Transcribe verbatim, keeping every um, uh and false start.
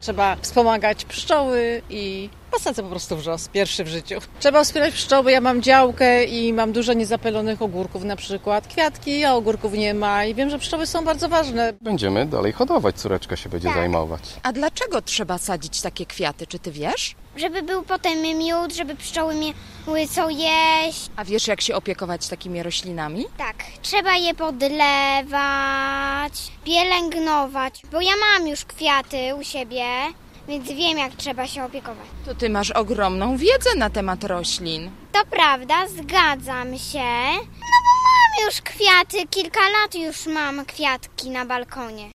Trzeba wspomagać pszczoły i posadzę po prostu wrzos, pierwszy w życiu. Trzeba wspierać pszczoły, ja mam działkę i mam dużo niezapylonych ogórków na przykład. Kwiatki, a ogórków nie ma i wiem, że pszczoły są bardzo ważne. Będziemy dalej hodować, córeczka się będzie Tak. zajmować. A dlaczego trzeba sadzić takie kwiaty, czy ty wiesz? Żeby był potem miód, żeby pszczoły miały co jeść. A wiesz, jak się opiekować takimi roślinami? Tak, trzeba je podlewać, pielęgnować, bo ja mam już kwiaty u siebie, więc wiem, jak trzeba się opiekować. To ty masz ogromną wiedzę na temat roślin. To prawda, zgadzam się, no bo mam już kwiaty, kilka lat już mam kwiatki na balkonie.